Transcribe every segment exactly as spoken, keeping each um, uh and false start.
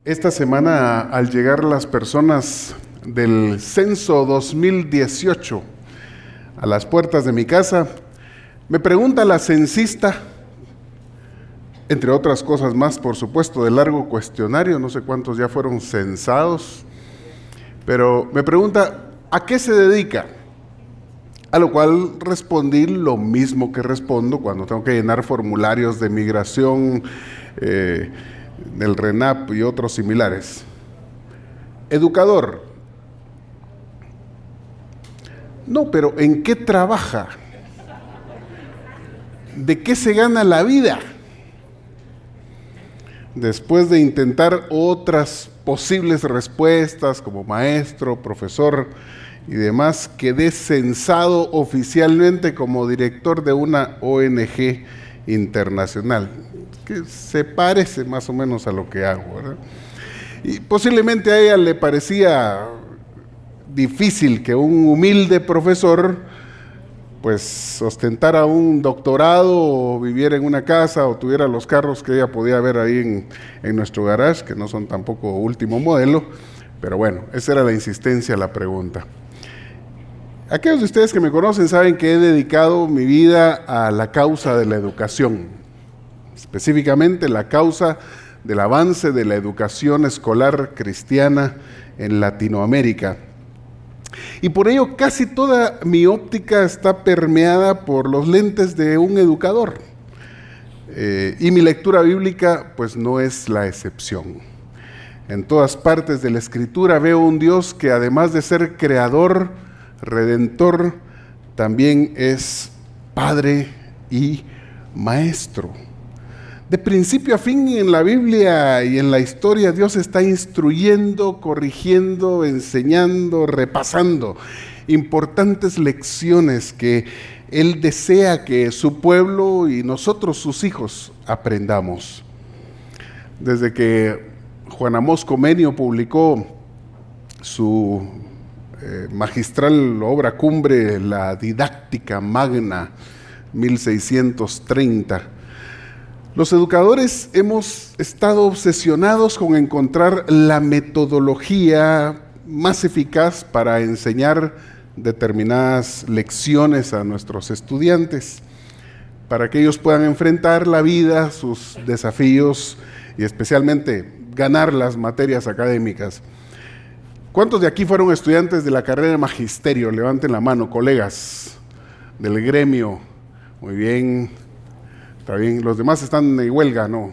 Esta semana, al llegar las personas del censo dos mil dieciocho a las puertas de mi casa, me pregunta la censista, entre otras cosas más, por supuesto, de largo cuestionario, no sé cuántos ya fueron censados, pero me pregunta, ¿a qué se dedica? A lo cual respondí lo mismo que respondo cuando tengo que llenar formularios de migración, eh, del RENAP y otros similares. Educador. No, pero ¿en qué trabaja? ¿De qué se gana la vida? Después de intentar otras posibles respuestas como maestro, profesor y demás, quedé censado oficialmente como director de una O N G internacional, que se parece más o menos a lo que hago, ¿verdad? Y posiblemente a ella le parecía difícil que un humilde profesor pues ostentara un doctorado o viviera en una casa o tuviera los carros que ella podía ver ahí en, en nuestro garage, que no son tampoco último modelo, pero bueno, esa era la insistencia a la pregunta. Aquellos de ustedes que me conocen saben que he dedicado mi vida a la causa de la educación, específicamente la causa del avance de la educación escolar cristiana en Latinoamérica. Y por ello casi toda mi óptica está permeada por los lentes de un educador. Eh, y mi lectura bíblica pues no es la excepción. En todas partes de la Escritura veo un Dios que además de ser creador, redentor, también es Padre y Maestro. De principio a fin en la Biblia y en la historia, Dios está instruyendo, corrigiendo, enseñando, repasando importantes lecciones que Él desea que su pueblo y nosotros, sus hijos, aprendamos. Desde que Juan Amós Comenio publicó su eh, magistral obra cumbre, La Didáctica Magna, mil seiscientos treinta, los educadores hemos estado obsesionados con encontrar la metodología más eficaz para enseñar determinadas lecciones a nuestros estudiantes, para que ellos puedan enfrentar la vida, sus desafíos y especialmente ganar las materias académicas. ¿Cuántos de aquí fueron estudiantes de la carrera de magisterio? Levanten la mano, colegas del gremio. Muy bien. Está bien, los demás están en huelga, ¿no?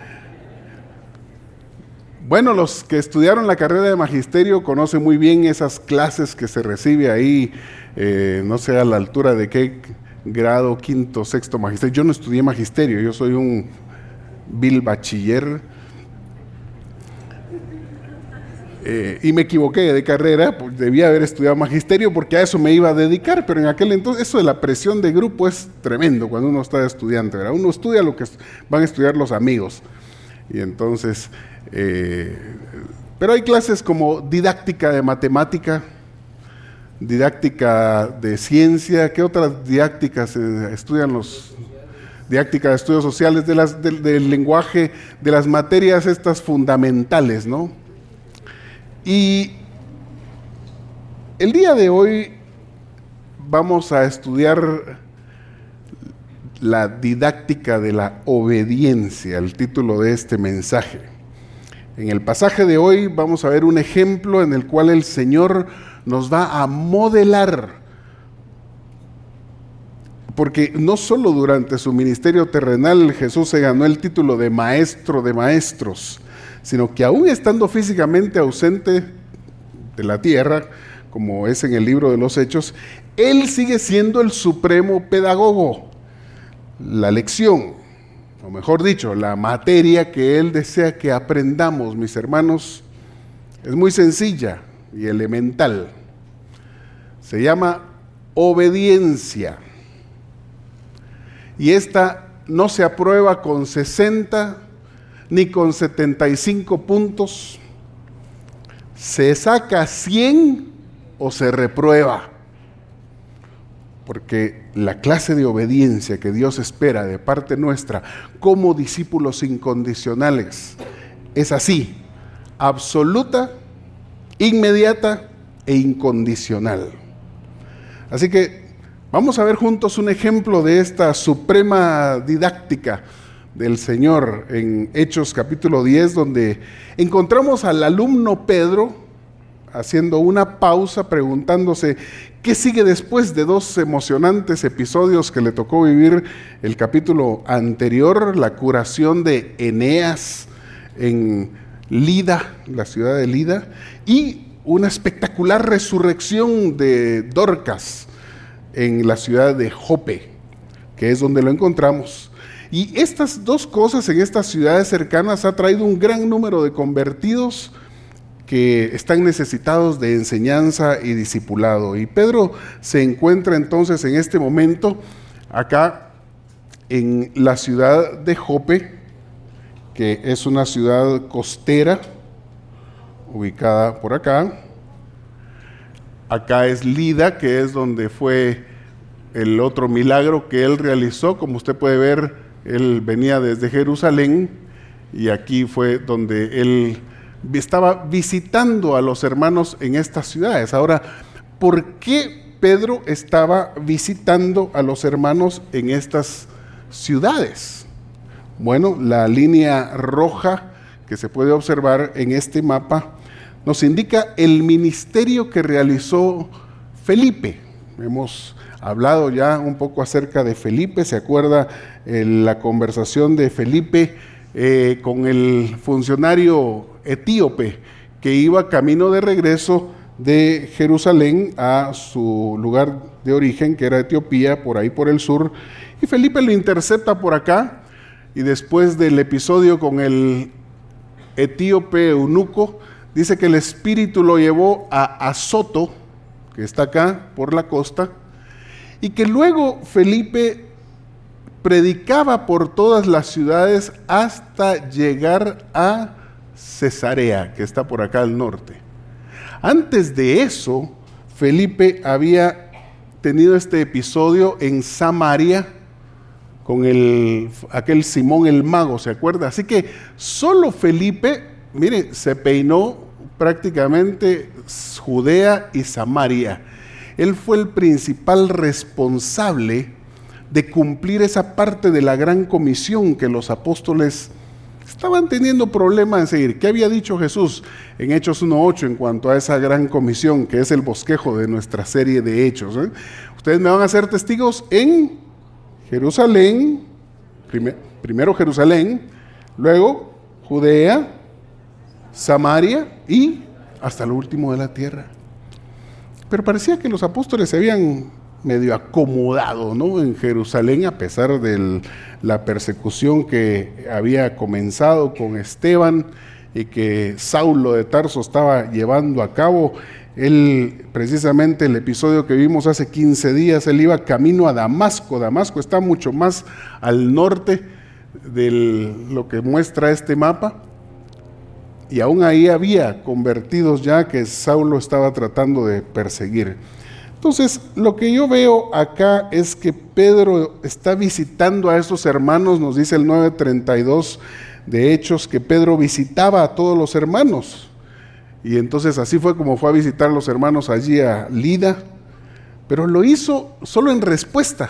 Bueno, los que estudiaron la carrera de magisterio conocen muy bien esas clases que se recibe ahí, eh, no sé a la altura de qué grado, quinto, sexto magisterio. Yo no estudié magisterio, yo soy un vil bachiller. Eh, y me equivoqué de carrera, pues debía haber estudiado magisterio porque a eso me iba a dedicar, pero en aquel entonces eso de la presión de grupo es tremendo cuando uno está estudiante, ¿verdad? Uno estudia lo que van a estudiar los amigos, y entonces, eh, pero hay clases como didáctica de matemática, didáctica de ciencia. ¿Qué otras didácticas eh, estudian los? Didáctica de estudios sociales, de las, del, del lenguaje, de las materias estas fundamentales, ¿no? Y el día de hoy vamos a estudiar la didáctica de la obediencia, el título de este mensaje. En el pasaje de hoy vamos a ver un ejemplo en el cual el Señor nos va a modelar, porque no solo durante su ministerio terrenal Jesús se ganó el título de Maestro de Maestros, sino que aún estando físicamente ausente de la tierra, como es en el libro de los Hechos, Él sigue siendo el supremo pedagogo. La lección, o mejor dicho, la materia que Él desea que aprendamos, mis hermanos, es muy sencilla y elemental. Se llama obediencia. Y esta no se aprueba con sesenta ni con setenta y cinco puntos, se saca cien o se reprueba, porque la clase de obediencia que Dios espera de parte nuestra como discípulos incondicionales es así, absoluta, inmediata e incondicional. Así que vamos a ver juntos un ejemplo de esta suprema didáctica del Señor en Hechos capítulo diez, donde encontramos al alumno Pedro haciendo una pausa, preguntándose qué sigue después de dos emocionantes episodios que le tocó vivir el capítulo anterior: la curación de Eneas en Lida, la ciudad de Lida, y una espectacular resurrección de Dorcas en la ciudad de Jope, que es donde lo encontramos. Y estas dos cosas en estas ciudades cercanas ha traído un gran número de convertidos que están necesitados de enseñanza y discipulado. Y Pedro se encuentra entonces en este momento acá en la ciudad de Jope, que es una ciudad costera, ubicada por acá. Acá es Lida, que es donde fue el otro milagro que él realizó. Como usted puede ver, él venía desde Jerusalén y aquí fue donde él estaba visitando a los hermanos en estas ciudades. Ahora, ¿por qué Pedro estaba visitando a los hermanos en estas ciudades? Bueno, la línea roja que se puede observar en este mapa nos indica el ministerio que realizó Felipe. Hemos hablado ya un poco acerca de Felipe. ¿Se acuerda eh, la conversación de Felipe eh, con el funcionario etíope que iba camino de regreso de Jerusalén a su lugar de origen, que era Etiopía, por ahí por el sur? Y Felipe lo intercepta por acá, y después del episodio con el etíope eunuco, dice que el espíritu lo llevó a Azoto, que está acá por la costa, y que luego Felipe predicaba por todas las ciudades hasta llegar a Cesarea, que está por acá al norte. Antes de eso, Felipe había tenido este episodio en Samaria con el, aquel Simón el mago, ¿se acuerda? Así que solo Felipe, mire, se peinó prácticamente Judea y Samaria. Él fue el principal responsable de cumplir esa parte de la gran comisión que los apóstoles estaban teniendo problema en seguir. ¿Qué había dicho Jesús en Hechos uno ocho en cuanto a esa gran comisión, que es el bosquejo de nuestra serie de Hechos? ¿eh? Ustedes me van a ser testigos en Jerusalén, primer, primero Jerusalén, luego Judea, Samaria y hasta lo último de la tierra. Pero parecía que los apóstoles se habían medio acomodado, ¿no?, en Jerusalén, a pesar de la persecución que había comenzado con Esteban y que Saulo de Tarso estaba llevando a cabo. Él, precisamente el episodio que vimos hace quince días, él iba camino a Damasco. Damasco está mucho más al norte de lo que muestra este mapa. Y aún ahí había convertidos ya que Saulo estaba tratando de perseguir. Entonces, lo que yo veo acá es que Pedro está visitando a estos hermanos. Nos dice el nueve treinta y dos de Hechos que Pedro visitaba a todos los hermanos. Y entonces así fue como fue a visitar a los hermanos allí a Lida. Pero lo hizo solo en respuesta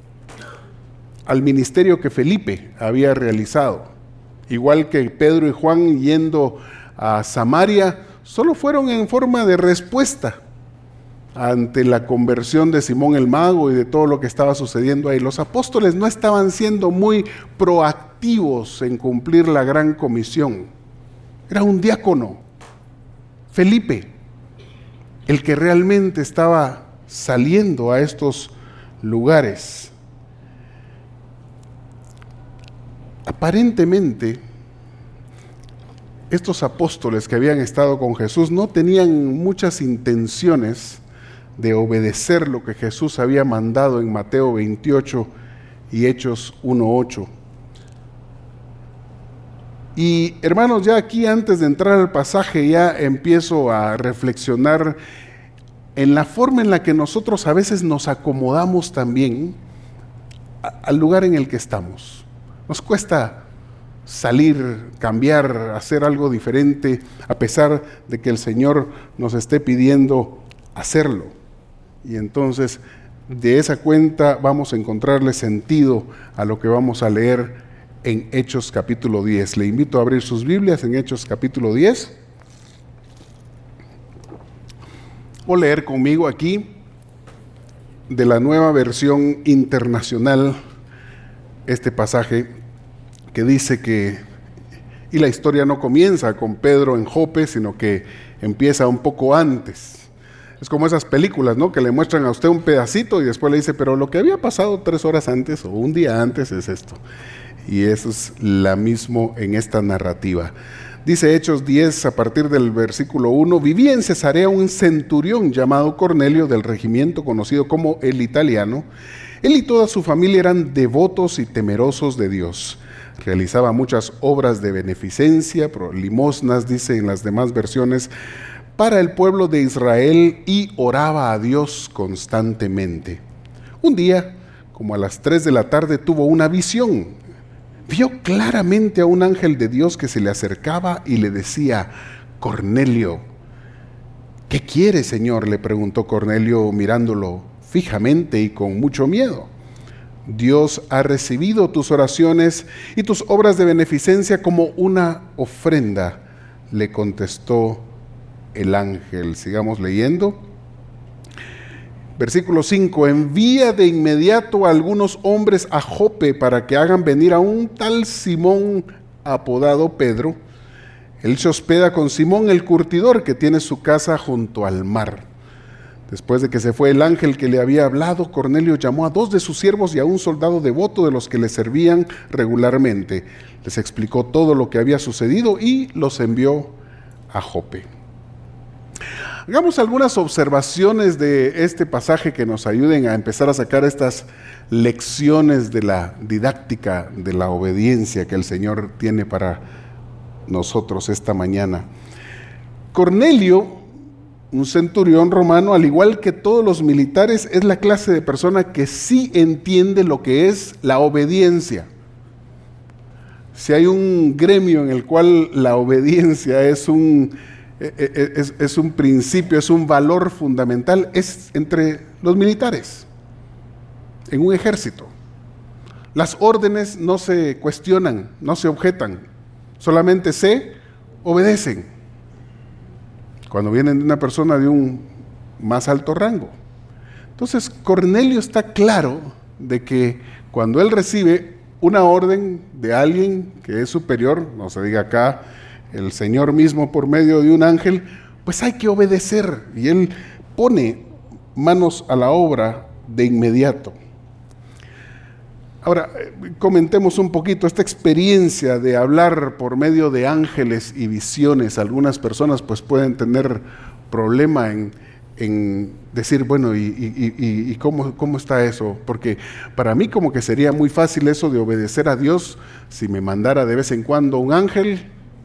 al ministerio que Felipe había realizado. Igual que Pedro y Juan yendo a Samaria, solo fueron en forma de respuesta ante la conversión de Simón el mago y de todo lo que estaba sucediendo ahí. Los apóstoles no estaban siendo muy proactivos en cumplir la gran comisión. Era un diácono, Felipe, el que realmente estaba saliendo a estos lugares. Aparentemente, estos apóstoles que habían estado con Jesús no tenían muchas intenciones de obedecer lo que Jesús había mandado en Mateo veintiocho y Hechos uno ocho. Y hermanos, ya aquí antes de entrar al pasaje ya empiezo a reflexionar en la forma en la que nosotros a veces nos acomodamos también al lugar en el que estamos. Nos cuesta salir, cambiar, hacer algo diferente, a pesar de que el Señor nos esté pidiendo hacerlo. Y entonces, de esa cuenta vamos a encontrarle sentido a lo que vamos a leer en Hechos capítulo diez. Le invito a abrir sus Biblias en Hechos capítulo diez. O leer conmigo aquí de la Nueva Versión Internacional este pasaje que dice que, y la historia no comienza con Pedro en Jope, sino que empieza un poco antes. Es como esas películas, ¿no?, que le muestran a usted un pedacito y después le dice, pero lo que había pasado tres horas antes o un día antes es esto. Y eso es lo mismo en esta narrativa. Dice Hechos diez, a partir del versículo uno, vivía en Cesarea un centurión llamado Cornelio, del regimiento conocido como el Italiano. Él y toda su familia eran devotos y temerosos de Dios. Realizaba muchas obras de beneficencia, limosnas, dice en las demás versiones, para el pueblo de Israel, y oraba a Dios constantemente. Un día, como a las tres de la tarde, tuvo una visión. Vio claramente a un ángel de Dios que se le acercaba y le decía, Cornelio. ¿Qué quiere, Señor?, le preguntó Cornelio mirándolo fijamente y con mucho miedo. Dios ha recibido tus oraciones y tus obras de beneficencia como una ofrenda, le contestó el ángel. Sigamos leyendo. Versículo cinco, envía de inmediato a algunos hombres a Jope para que hagan venir a un tal Simón apodado Pedro. Él se hospeda con Simón el curtidor, que tiene su casa junto al mar. Después de que se fue el ángel que le había hablado, Cornelio llamó a dos de sus siervos y a un soldado devoto de los que le servían regularmente. Les explicó todo lo que había sucedido y los envió a Jope. Hagamos algunas observaciones de este pasaje que nos ayuden a empezar a sacar estas lecciones de la didáctica de la obediencia que el Señor tiene para nosotros esta mañana. Cornelio, un centurión romano, al igual que todos los militares, es la clase de persona que sí entiende lo que es la obediencia. Si hay un gremio en el cual la obediencia es un Es, es un principio, es un valor fundamental, es entre los militares, en un ejército. Las órdenes no se cuestionan, no se objetan, solamente se obedecen. Cuando vienen de una persona de un más alto rango. Entonces, Cornelio está claro de que cuando él recibe una orden de alguien que es superior, no se diga acá, el Señor mismo por medio de un ángel, pues hay que obedecer. Y él pone manos a la obra de inmediato. Ahora, comentemos un poquito esta experiencia de hablar por medio de ángeles y visiones. Algunas personas pues pueden tener problema en, en decir, bueno, ¿y, y, y, y cómo, cómo está eso? Porque para mí como que sería muy fácil eso de obedecer a Dios si me mandara de vez en cuando un ángel,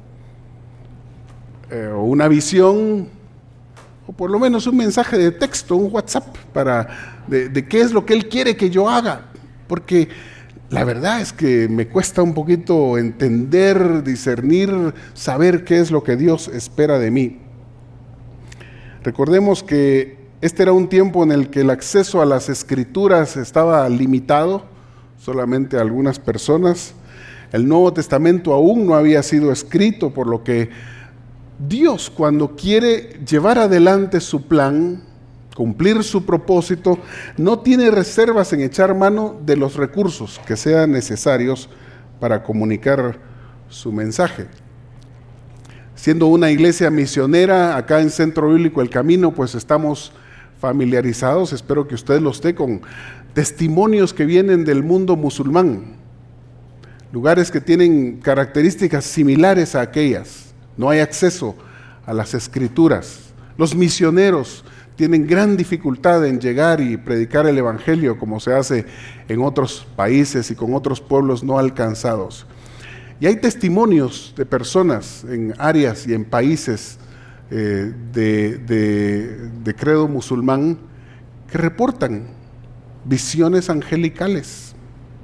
Eh, o una visión, o por lo menos un mensaje de texto, un WhatsApp, para de, de qué es lo que Él quiere que yo haga, porque la verdad es que me cuesta un poquito entender, discernir, saber qué es lo que Dios espera de mí. Recordemos que este era un tiempo en el que el acceso a las Escrituras estaba limitado, solamente a algunas personas. El Nuevo Testamento aún no había sido escrito, por lo que Dios, cuando quiere llevar adelante su plan, cumplir su propósito, no tiene reservas en echar mano de los recursos que sean necesarios para comunicar su mensaje. Siendo una iglesia misionera acá en Centro Bíblico El Camino, pues estamos familiarizados, espero que usted lo esté, con testimonios que vienen del mundo musulmán, lugares que tienen características similares a aquellas. No hay acceso a las Escrituras. Los misioneros tienen gran dificultad en llegar y predicar el Evangelio como se hace en otros países y con otros pueblos no alcanzados. Y hay testimonios de personas en áreas y en países eh, de, de, de credo musulmán que reportan visiones angelicales,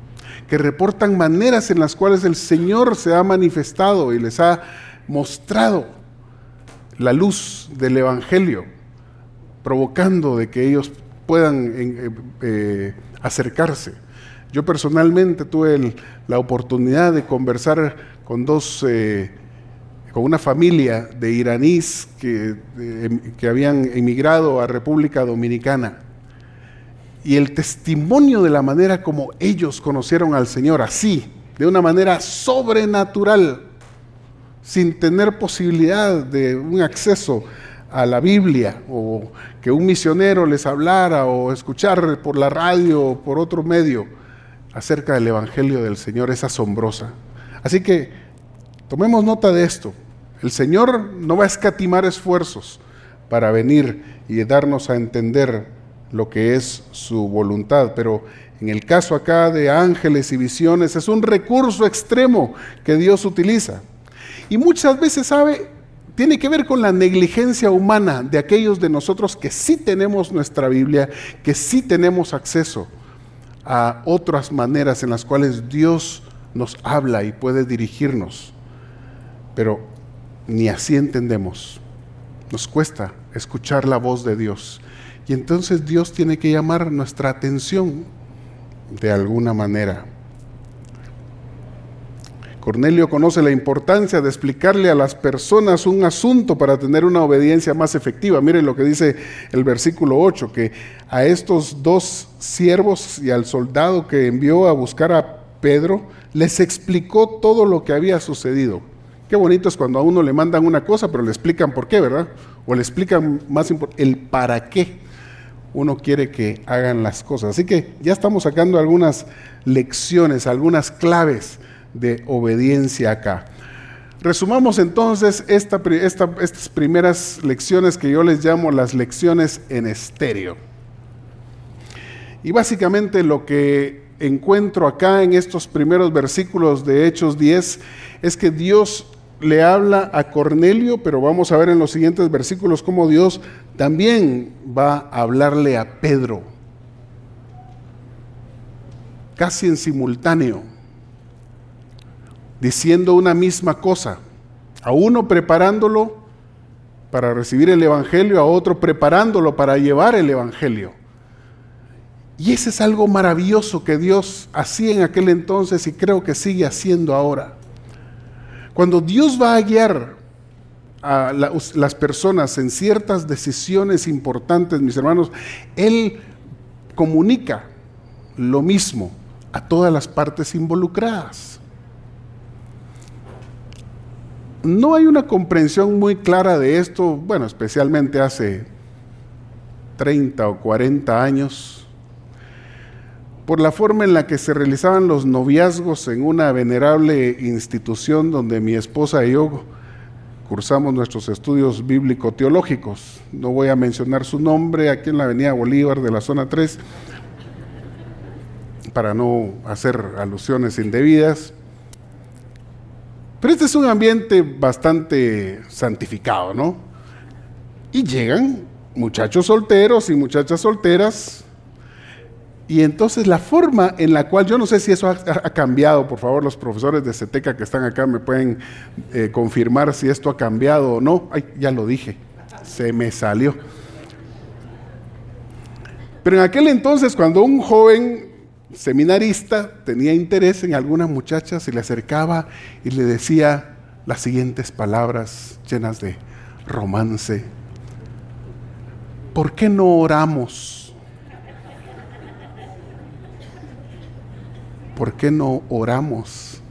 que reportan maneras en las cuales el Señor se ha manifestado y les ha mostrado la luz del Evangelio, provocando de que ellos puedan eh, eh, acercarse. Yo personalmente tuve el, la oportunidad de conversar con dos, eh, con una familia de iraníes que, eh, que habían emigrado a República Dominicana. Y el testimonio de la manera como ellos conocieron al Señor, así, de una manera sobrenatural, sin tener posibilidad de un acceso a la Biblia, o que un misionero les hablara, o escuchar por la radio o por otro medio acerca del Evangelio del Señor, es asombrosa. Así que tomemos nota de esto. El Señor no va a escatimar esfuerzos para venir y darnos a entender lo que es su voluntad, pero en el caso acá de ángeles y visiones es un recurso extremo que Dios utiliza. Y muchas veces, ¿sabe?, tiene que ver con la negligencia humana de aquellos de nosotros que sí tenemos nuestra Biblia, que sí tenemos acceso a otras maneras en las cuales Dios nos habla y puede dirigirnos. Pero ni así entendemos. Nos cuesta escuchar la voz de Dios. Y entonces Dios tiene que llamar nuestra atención de alguna manera. Cornelio conoce la importancia de explicarle a las personas un asunto para tener una obediencia más efectiva. Miren lo que dice el versículo ocho, que a estos dos siervos y al soldado que envió a buscar a Pedro, les explicó todo lo que había sucedido. Qué bonito es cuando a uno le mandan una cosa, pero le explican por qué, ¿verdad? O le explican más importante, el para qué uno quiere que hagan las cosas. Así que ya estamos sacando algunas lecciones, algunas claves de obediencia acá. Resumamos entonces esta, esta, estas primeras lecciones que yo les llamo las lecciones en estéreo. Y básicamente lo que encuentro acá en estos primeros versículos de Hechos diez es que Dios le habla a Cornelio, pero vamos a ver en los siguientes versículos cómo Dios también va a hablarle a Pedro, casi en simultáneo, diciendo una misma cosa, a uno preparándolo para recibir el Evangelio, a otro preparándolo para llevar el Evangelio. Y ese es algo maravilloso que Dios hacía en aquel entonces y creo que sigue haciendo ahora. Cuando Dios va a guiar a la, las personas en ciertas decisiones importantes, mis hermanos, Él comunica lo mismo a todas las partes involucradas. No hay una comprensión muy clara de esto, bueno, especialmente hace treinta o cuarenta años, por la forma en la que se realizaban los noviazgos en una venerable institución donde mi esposa y yo cursamos nuestros estudios bíblico-teológicos. No voy a mencionar su nombre, aquí en la avenida Bolívar de la zona tres, para no hacer alusiones indebidas. Pero este es un ambiente bastante santificado, ¿no? Y llegan muchachos solteros y muchachas solteras. Y entonces la forma en la cual, yo no sé si eso ha, ha cambiado, por favor los profesores de CETECA que están acá me pueden eh, confirmar si esto ha cambiado o no. Ay, ya lo dije, se me salió. Pero en aquel entonces, cuando un joven seminarista tenía interés en alguna muchacha, se le acercaba y le decía las siguientes palabras llenas de romance: ¿por qué no oramos? ¿Por qué no oramos?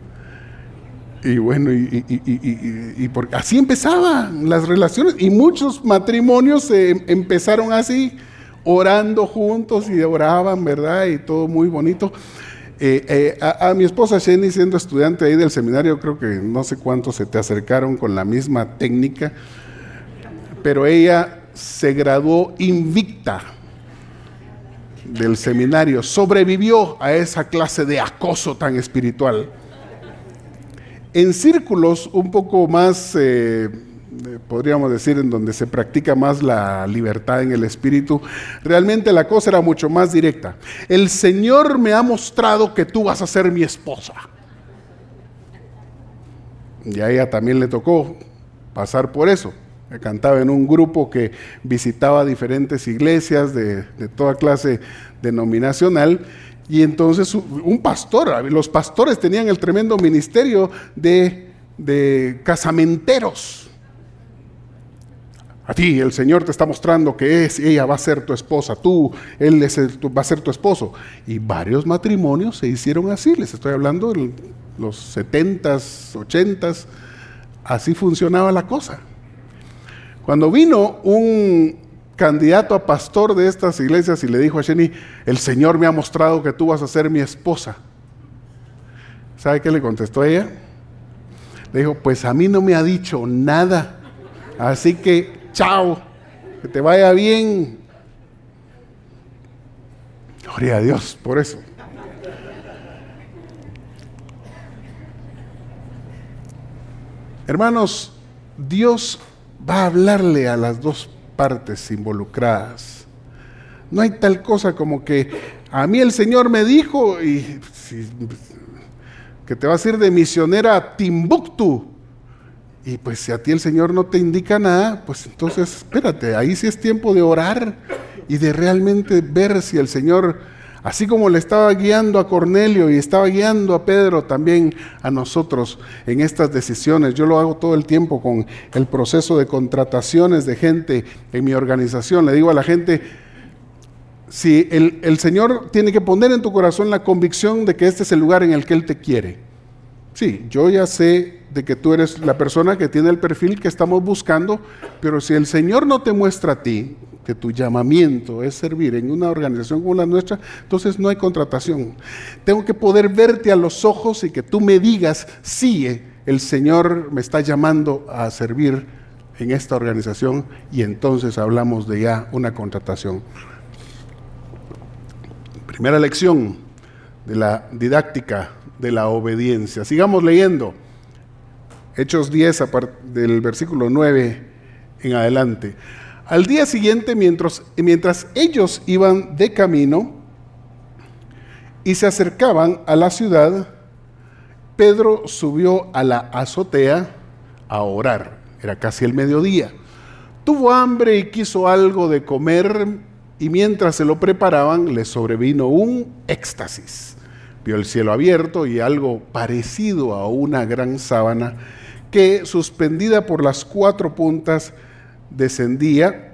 Y bueno, y, y, y, y, y porque así empezaban las relaciones, y muchos matrimonios se eh, empezaron así, orando juntos y oraban, ¿verdad? Y todo muy bonito. Eh, eh, a, a mi esposa Jenny, siendo estudiante ahí del seminario, creo que no sé cuántos se te acercaron con la misma técnica, pero ella se graduó invicta del seminario, sobrevivió a esa clase de acoso tan espiritual. En círculos un poco más eh, eh, podríamos decir, en donde se practica más la libertad en el espíritu, realmente la cosa era mucho más directa. El Señor me ha mostrado que tú vas a ser mi esposa. Y a ella también le tocó pasar por eso. Cantaba en un grupo que visitaba diferentes iglesias de, de toda clase denominacional, y entonces un pastor, los pastores tenían el tremendo ministerio de, de casamenteros. A ti el Señor te está mostrando que es, ella va a ser tu esposa, tú, él es el, va a ser tu esposo. Y varios matrimonios se hicieron así, les estoy hablando de los setentas, ochentas, así funcionaba la cosa. Cuando vino un candidato a pastor de estas iglesias y le dijo a Jenny, el Señor me ha mostrado que tú vas a ser mi esposa, ¿sabe qué le contestó ella? Le dijo, pues a mí no me ha dicho nada, así que chao, que te vaya bien. Gloria a Dios por eso. Hermanos, Dios va a hablarle a las dos partes involucradas. No hay tal cosa como que a mí el Señor me dijo y si, que te vas a ir de misionera a Timbuktu, y pues si a ti el Señor no te indica nada, pues entonces espérate, ahí sí es tiempo de orar y de realmente ver si el Señor, así como le estaba guiando a Cornelio y estaba guiando a Pedro, también a nosotros en estas decisiones. Yo lo hago todo el tiempo con el proceso de contrataciones de gente en mi organización. Le digo a la gente, si el, el Señor tiene que poner en tu corazón la convicción de que este es el lugar en el que Él te quiere. Sí, yo ya sé de que tú eres la persona que tiene el perfil que estamos buscando, pero si el Señor no te muestra a ti que tu llamamiento es servir en una organización como la nuestra, entonces no hay contratación. Tengo que poder verte a los ojos y que tú me digas, sí, el Señor me está llamando a servir en esta organización, y entonces hablamos de ya una contratación. Primera lección de la didáctica de la obediencia. Sigamos leyendo. Hechos diez, del versículo nueve en adelante. Al día siguiente, mientras, mientras ellos iban de camino y se acercaban a la ciudad, Pedro subió a la azotea a orar. Era casi el mediodía. Tuvo hambre y quiso algo de comer, y mientras se lo preparaban, le sobrevino un éxtasis. Vio el cielo abierto y algo parecido a una gran sábana que, suspendida por las cuatro puntas, descendía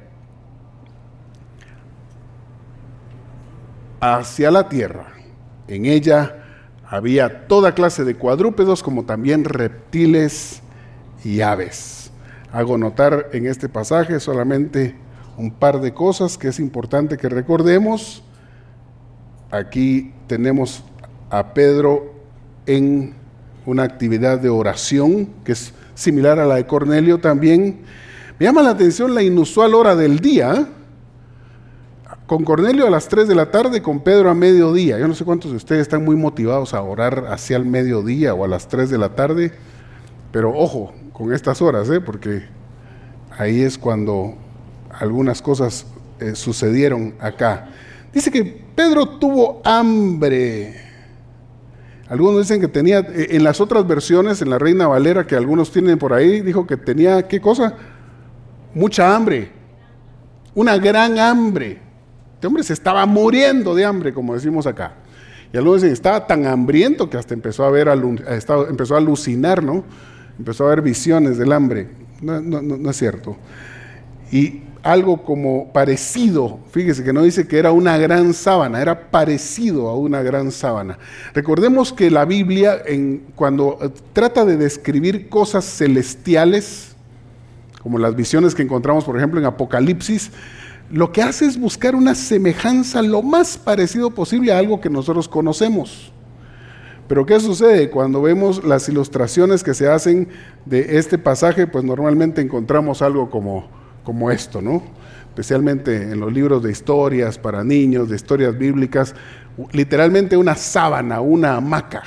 hacia la tierra. En ella había toda clase de cuadrúpedos, como también reptiles y aves. Hago notar en este pasaje solamente un par de cosas que es importante que recordemos. Aquí tenemos a Pedro en una actividad de oración que es similar a la de Cornelio también. Me llama la atención la inusual hora del día. Con Cornelio a las tres de la tarde, con Pedro a mediodía. Yo no sé cuántos de ustedes están muy motivados a orar hacia el mediodía o a las tres de la tarde, pero ojo con estas horas, ¿eh? Porque ahí es cuando algunas cosas eh, sucedieron acá. Dice que Pedro tuvo hambre. Algunos dicen que tenía, en las otras versiones, en la Reina Valera, que algunos tienen por ahí, dijo que tenía, ¿qué cosa? Mucha hambre, una gran hambre. Este hombre se estaba muriendo de hambre, como decimos acá. Y algunos dicen, estaba tan hambriento que hasta empezó a ver, empezó a alucinar, ¿no? Empezó a ver visiones del hambre. No, no, no, no es cierto. Y algo como parecido, fíjese que no dice que era una gran sábana, era parecido a una gran sábana. Recordemos que la Biblia, en, cuando trata de describir cosas celestiales, como las visiones que encontramos, por ejemplo, en Apocalipsis, lo que hace es buscar una semejanza lo más parecido posible a algo que nosotros conocemos. Pero ¿qué sucede? Cuando vemos las ilustraciones que se hacen de este pasaje, pues normalmente encontramos algo como, como esto, ¿no? Especialmente en los libros de historias para niños, de historias bíblicas, literalmente una sábana, una hamaca.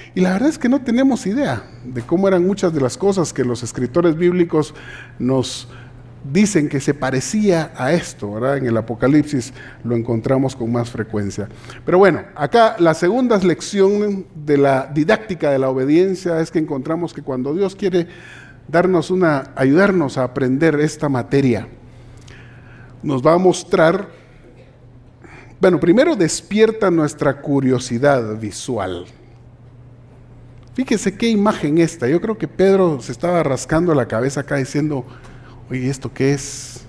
Y la verdad es que no tenemos idea de cómo eran muchas de las cosas que los escritores bíblicos nos dicen que se parecía a esto, ¿verdad? En el Apocalipsis lo encontramos con más frecuencia. Pero bueno, acá la segunda lección de la didáctica de la obediencia es que encontramos que cuando Dios quiere darnos una, ayudarnos a aprender esta materia, nos va a mostrar, bueno, primero despierta nuestra curiosidad visual. Fíjese qué imagen esta. Yo creo que Pedro se estaba rascando la cabeza acá diciendo, oye, ¿esto qué es?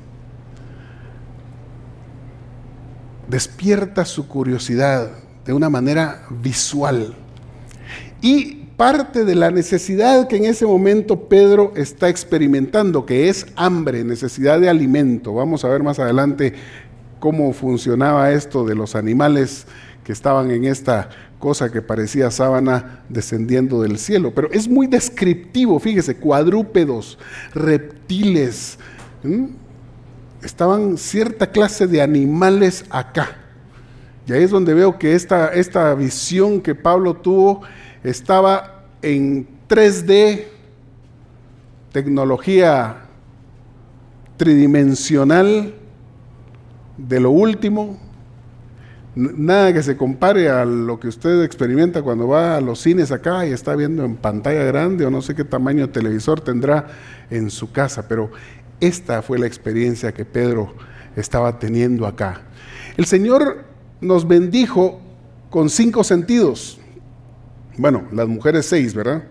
Despierta su curiosidad de una manera visual. Y parte de la necesidad que en ese momento Pedro está experimentando, que es hambre, necesidad de alimento. Vamos a ver más adelante cómo funcionaba esto de los animales que estaban en esta cosa que parecía sábana descendiendo del cielo. Pero es muy descriptivo, fíjese, cuadrúpedos, reptiles, ¿Mm? estaban cierta clase de animales acá. Y ahí es donde veo que esta, esta visión que Pablo tuvo estaba en tres D, tecnología tridimensional de lo último. Nada que se compare a lo que usted experimenta cuando va a los cines acá y está viendo en pantalla grande o no sé qué tamaño de televisor tendrá en su casa, pero esta fue la experiencia que Pedro estaba teniendo acá. El Señor nos bendijo con cinco sentidos, bueno, las mujeres seis, ¿verdad?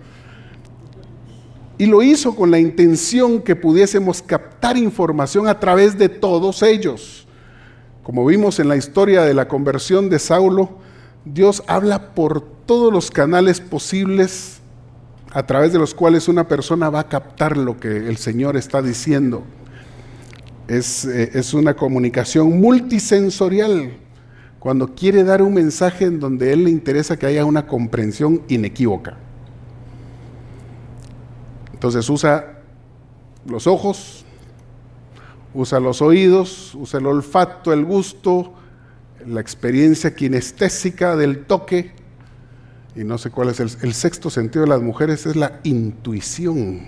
Y lo hizo con la intención que pudiésemos captar información a través de todos ellos. Como vimos en la historia de la conversión de Saulo, Dios habla por todos los canales posibles a través de los cuales una persona va a captar lo que el Señor está diciendo. Es, eh, es una comunicación multisensorial cuando quiere dar un mensaje en donde a Él le interesa que haya una comprensión inequívoca. Entonces usa los ojos, usa los oídos, usa el olfato, el gusto, la experiencia kinestésica del toque, y no sé cuál es el, el sexto sentido de las mujeres, es la intuición.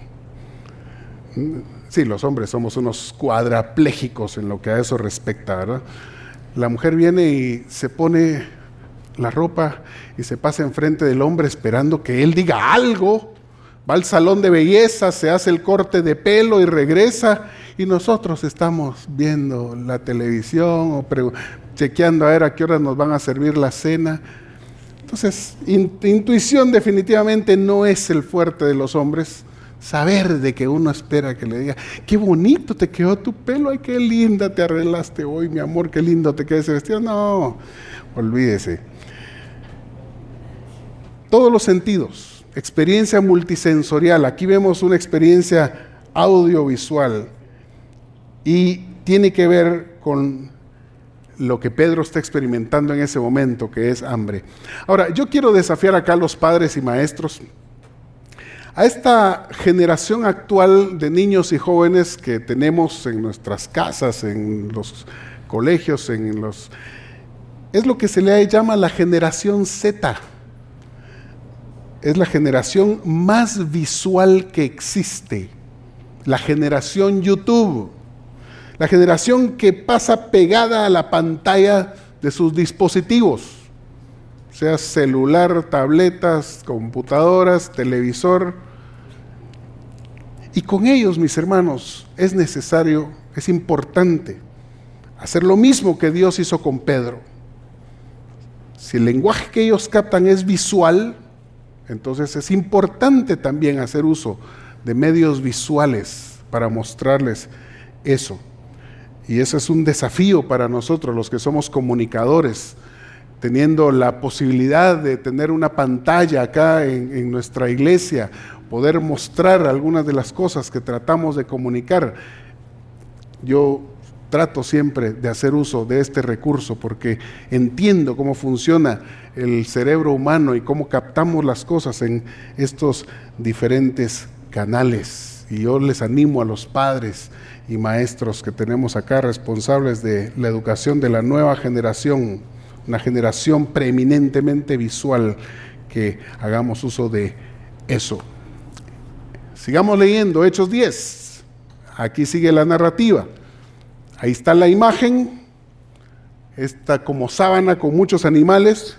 Sí, los hombres somos unos cuadraplégicos en lo que a eso respecta, ¿verdad? La mujer viene y se pone la ropa y se pasa enfrente del hombre esperando que él diga algo, va al salón de belleza, se hace el corte de pelo y regresa, y nosotros estamos viendo la televisión o pre- chequeando a ver a qué horas nos van a servir la cena. Entonces, in- intuición definitivamente no es el fuerte de los hombres. Saber de que uno espera que le diga, qué bonito te quedó tu pelo, ay, qué linda te arreglaste hoy, mi amor, qué lindo te queda ese vestido. No, olvídese. Todos los sentidos, experiencia multisensorial. Aquí vemos una experiencia audiovisual y tiene que ver con lo que Pedro está experimentando en ese momento, que es hambre. Ahora, yo quiero desafiar acá a los padres y maestros, a esta generación actual de niños y jóvenes que tenemos en nuestras casas, en los colegios, en los... es lo que se le llama la generación Z. Es la generación más visual que existe. La generación YouTube. La generación que pasa pegada a la pantalla de sus dispositivos, sea celular, tabletas, computadoras, televisor. Y con ellos, mis hermanos, es necesario, es importante hacer lo mismo que Dios hizo con Pedro. Si el lenguaje que ellos captan es visual, entonces es importante también hacer uso de medios visuales para mostrarles eso. Y eso es un desafío para nosotros, los que somos comunicadores, teniendo la posibilidad de tener una pantalla acá en, en nuestra iglesia, poder mostrar algunas de las cosas que tratamos de comunicar. Yo trato siempre de hacer uso de este recurso porque entiendo cómo funciona el cerebro humano y cómo captamos las cosas en estos diferentes canales. Y yo les animo a los padres y maestros que tenemos acá, responsables de la educación de la nueva generación, una generación preeminentemente visual, que hagamos uso de eso. Sigamos leyendo Hechos diez. Aquí sigue la narrativa. Ahí está la imagen, esta como sábana con muchos animales.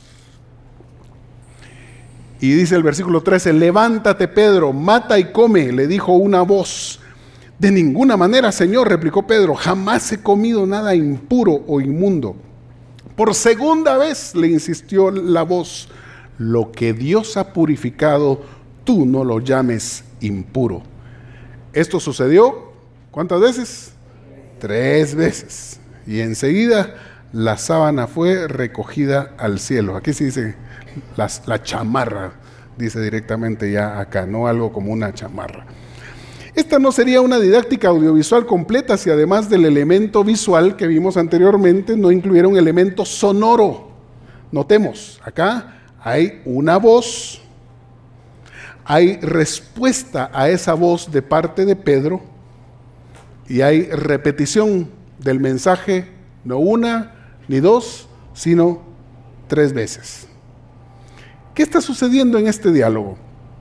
Y dice el versículo trece, levántate Pedro, mata y come, le dijo una voz. De ninguna manera, Señor, replicó Pedro, jamás he comido nada impuro o inmundo. Por segunda vez le insistió la voz, lo que Dios ha purificado, tú no lo llames impuro. Esto sucedió, ¿cuántas veces? Tres veces. Y enseguida la sábana fue recogida al cielo. Aquí se dice la, la chamarra, dice directamente ya acá, no algo como una chamarra. Esta no sería una didáctica audiovisual completa si además del elemento visual que vimos anteriormente no incluyera un elemento sonoro. Notemos, acá hay una voz, hay respuesta a esa voz de parte de Pedro y hay repetición del mensaje, no una ni dos, sino tres veces. ¿Qué está sucediendo en este diálogo?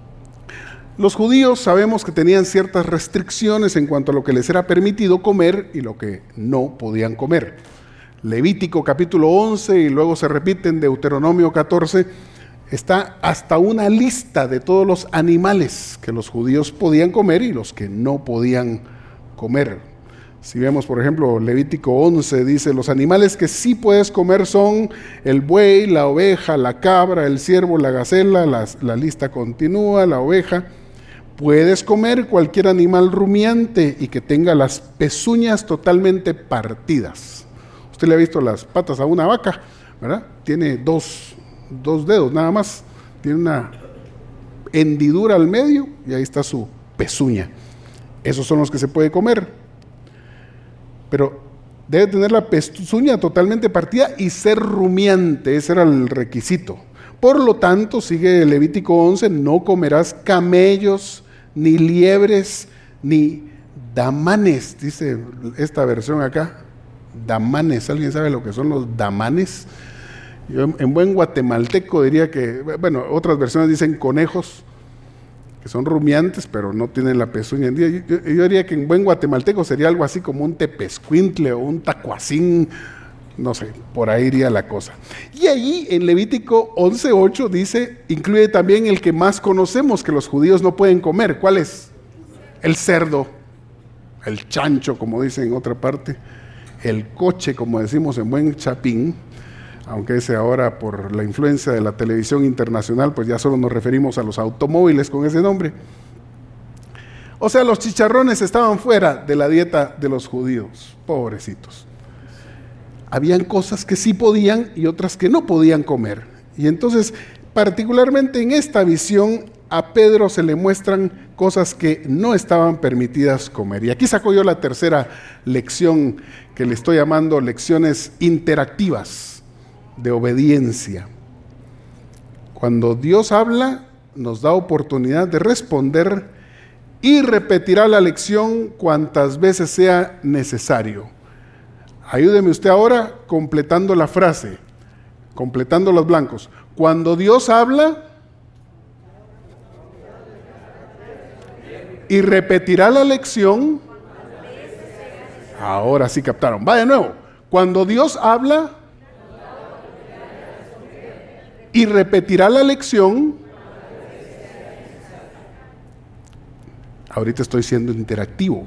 Los judíos sabemos que tenían ciertas restricciones en cuanto a lo que les era permitido comer y lo que no podían comer. Levítico capítulo once y luego se repite en Deuteronomio catorce, está hasta una lista de todos los animales que los judíos podían comer y los que no podían comer. Si vemos, por ejemplo, Levítico once dice, los animales que sí puedes comer son el buey, la oveja, la cabra, el ciervo, la gacela, la, la lista continúa, la oveja. Puedes comer cualquier animal rumiante y que tenga las pezuñas totalmente partidas. Usted le ha visto las patas a una vaca, ¿verdad? Tiene dos, dos dedos nada más, tiene una hendidura al medio y ahí está su pezuña. Esos son los que se puede comer. Pero debe tener la pezuña totalmente partida y ser rumiante, ese era el requisito. Por lo tanto, sigue Levítico once, no comerás camellos, ni liebres, ni damanes, dice esta versión acá, damanes, ¿alguien sabe lo que son los damanes? Yo en buen guatemalteco diría que, bueno, otras versiones dicen conejos, que son rumiantes, pero no tienen la pezuña. Yo, yo, yo diría que en buen guatemalteco sería algo así como un tepezcuintle o un tacuacín, no sé, por ahí iría la cosa. Y ahí en Levítico once ocho dice, incluye también el que más conocemos que los judíos no pueden comer. ¿Cuál es? El cerdo, el chancho, como dicen en otra parte, el coche, como decimos en buen chapín, aunque ese ahora por la influencia de la televisión internacional, pues ya solo nos referimos a los automóviles con ese nombre. O sea, los chicharrones estaban fuera de la dieta de los judíos, pobrecitos. Habían cosas que sí podían y otras que no podían comer. Y entonces, particularmente en esta visión, a Pedro se le muestran cosas que no estaban permitidas comer. Y aquí saco yo la tercera lección que le estoy llamando lecciones interactivas de obediencia. Cuando Dios habla, nos da oportunidad de responder y repetirá la lección cuantas veces sea necesario. Ayúdeme usted ahora completando la frase, completando los blancos. Cuando Dios habla y repetirá la lección, ahora sí captaron. Va de nuevo. Cuando Dios habla y repetirá la lección, ahorita estoy siendo interactivo.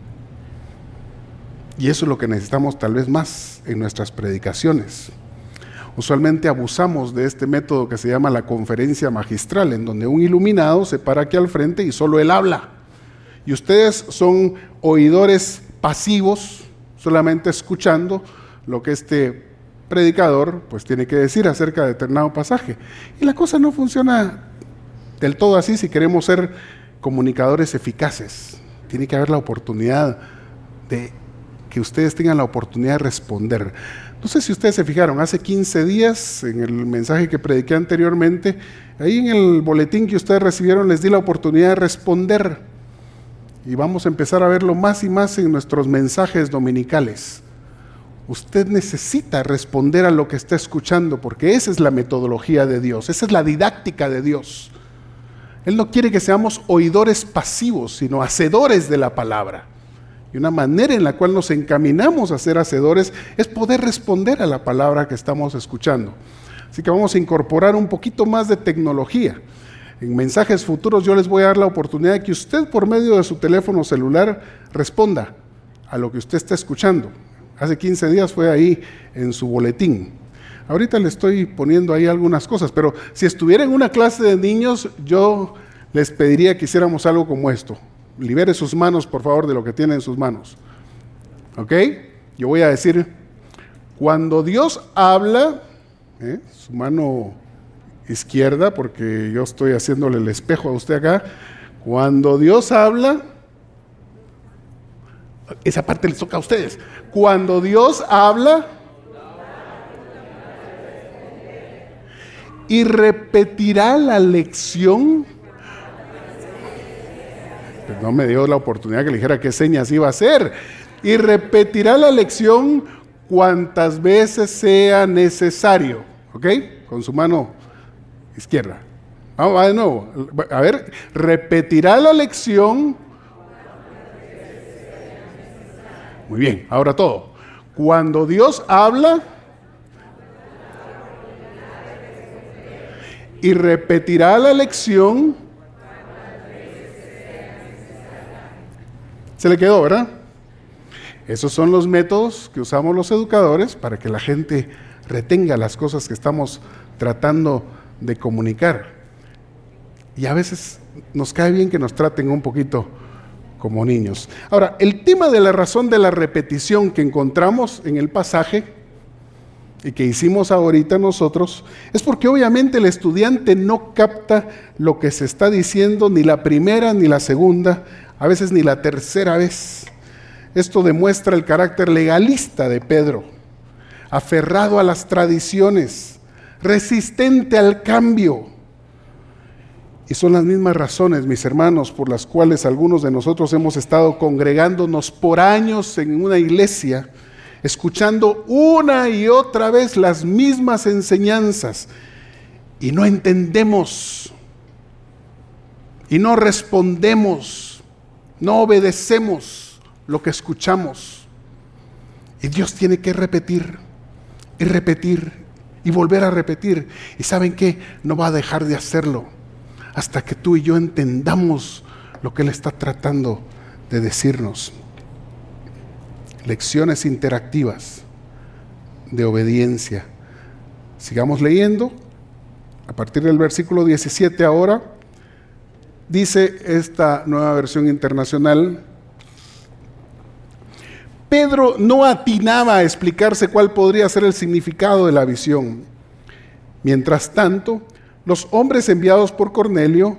Y eso es lo que necesitamos tal vez más en nuestras predicaciones. Usualmente abusamos de este método que se llama la conferencia magistral, en donde un iluminado se para aquí al frente y solo él habla. Y ustedes son oidores pasivos, solamente escuchando lo que este predicador pues tiene que decir acerca de determinado pasaje. Y la cosa no funciona del todo así si queremos ser comunicadores eficaces. Tiene que haber la oportunidad de que ustedes tengan la oportunidad de responder. No sé si ustedes se fijaron, hace quince días, en el mensaje que prediqué anteriormente, ahí en el boletín que ustedes recibieron, les di la oportunidad de responder. Y vamos a empezar a verlo más y más en nuestros mensajes dominicales. Usted necesita responder a lo que está escuchando, porque esa es la metodología de Dios, esa es la didáctica de Dios. Él no quiere que seamos oidores pasivos, sino hacedores de la palabra. Y una manera en la cual nos encaminamos a ser hacedores es poder responder a la palabra que estamos escuchando. Así que vamos a incorporar un poquito más de tecnología. En mensajes futuros yo les voy a dar la oportunidad de que usted, por medio de su teléfono celular, responda a lo que usted está escuchando. Hace quince días fue ahí en su boletín. Ahorita le estoy poniendo ahí algunas cosas, pero si estuviera en una clase de niños, yo les pediría que hiciéramos algo como esto. Libere sus manos, por favor, de lo que tiene en sus manos. ¿Ok? Yo voy a decir, cuando Dios habla, ¿eh? su mano izquierda, porque yo estoy haciéndole el espejo a usted acá. Cuando Dios habla, esa parte les toca a ustedes. Cuando Dios habla y repetirá la lección. Pues no me dio la oportunidad que le dijera qué señas iba a hacer. Y repetirá la lección cuantas veces sea necesario. ¿Ok? Con su mano izquierda. Vamos, va de nuevo. A ver, repetirá la lección. Muy bien, ahora todo. Cuando Dios habla y repetirá la lección. Se le quedó, ¿verdad? Esos son los métodos que usamos los educadores para que la gente retenga las cosas que estamos tratando de comunicar. Y a veces nos cae bien que nos traten un poquito como niños. Ahora, el tema de la razón de la repetición que encontramos en el pasaje y que hicimos ahorita nosotros, es porque obviamente el estudiante no capta lo que se está diciendo ni la primera ni la segunda, a veces ni la tercera vez. Esto demuestra el carácter legalista de Pedro, aferrado a las tradiciones, resistente al cambio. Y son las mismas razones, mis hermanos, por las cuales algunos de nosotros hemos estado congregándonos por años en una iglesia, escuchando una y otra vez las mismas enseñanzas, y no entendemos, y no respondemos, no obedecemos lo que escuchamos. Y Dios tiene que repetir, y repetir, y volver a repetir. ¿Y saben qué? No va a dejar de hacerlo hasta que tú y yo entendamos lo que Él está tratando de decirnos. Lecciones interactivas de obediencia. Sigamos leyendo. A partir del versículo diecisiete ahora, dice esta nueva versión internacional: Pedro no atinaba a explicarse cuál podría ser el significado de la visión. Mientras tanto, los hombres enviados por Cornelio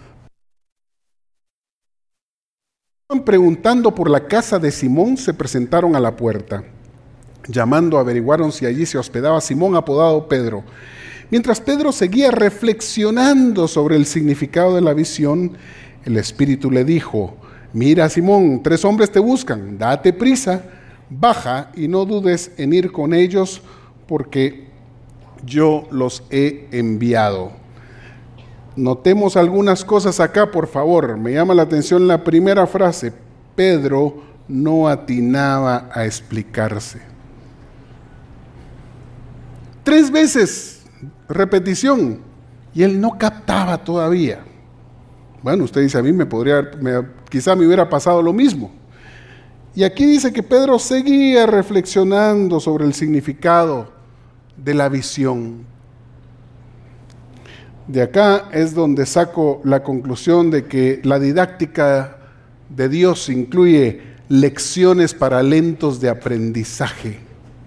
preguntando por la casa de Simón, se presentaron a la puerta. Llamando, averiguaron si allí se hospedaba Simón, apodado Pedro. Mientras Pedro seguía reflexionando sobre el significado de la visión, el Espíritu le dijo: mira, Simón, tres hombres te buscan, date prisa, baja y no dudes en ir con ellos, porque yo los he enviado. Notemos algunas cosas acá, por favor. Me llama la atención la primera frase: Pedro no atinaba a explicarse. Tres veces repetición y él no captaba todavía. Bueno, usted dice, a mí me podría, me, quizá me hubiera pasado lo mismo. Y aquí dice que Pedro seguía reflexionando sobre el significado de la visión. De acá es donde saco la conclusión de que la didáctica de Dios incluye lecciones para lentos de aprendizaje.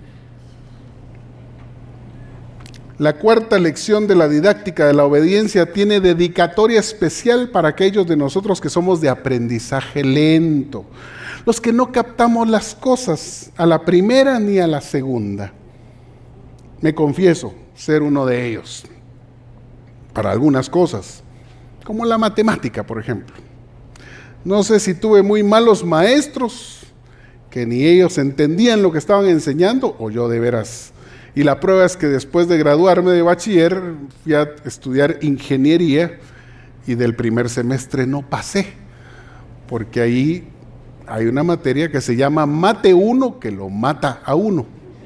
La cuarta lección de la didáctica de la obediencia tiene dedicatoria especial para aquellos de nosotros que somos de aprendizaje lento, los que no captamos las cosas a la primera ni a la segunda. Me confieso ser uno de ellos, para algunas cosas, como la matemática, por ejemplo. No sé si tuve muy malos maestros que ni ellos entendían lo que estaban enseñando, o yo de veras. Y la prueba es que después de graduarme de bachiller, fui a estudiar ingeniería y del primer semestre no pasé, porque ahí hay una materia que se llama Mate uno, que lo mata a uno.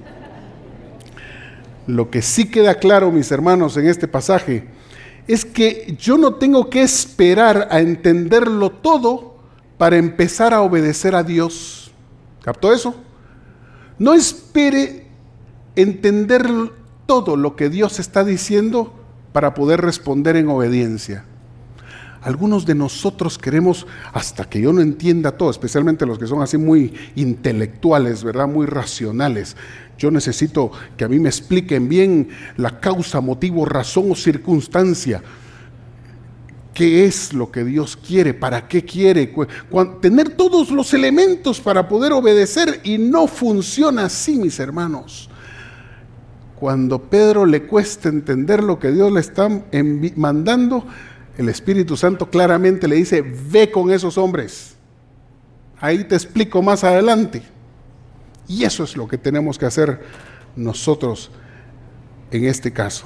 Lo que sí queda claro, mis hermanos, en este pasaje, es que yo no tengo que esperar a entenderlo todo para empezar a obedecer a Dios. ¿Captó eso? No espere entender todo lo que Dios está diciendo para poder responder en obediencia. Algunos de nosotros queremos, hasta que yo no entienda todo, especialmente los que son así muy intelectuales, ¿verdad? Muy racionales. Yo necesito que a mí me expliquen bien la causa, motivo, razón o circunstancia. ¿Qué es lo que Dios quiere? ¿Para qué quiere? Tener todos los elementos para poder obedecer, y no funciona así, mis hermanos. Cuando a Pedro le cuesta entender lo que Dios le está mandando, el Espíritu Santo claramente le dice: ve con esos hombres, ahí te explico más adelante. Y eso es lo que tenemos que hacer nosotros en este caso.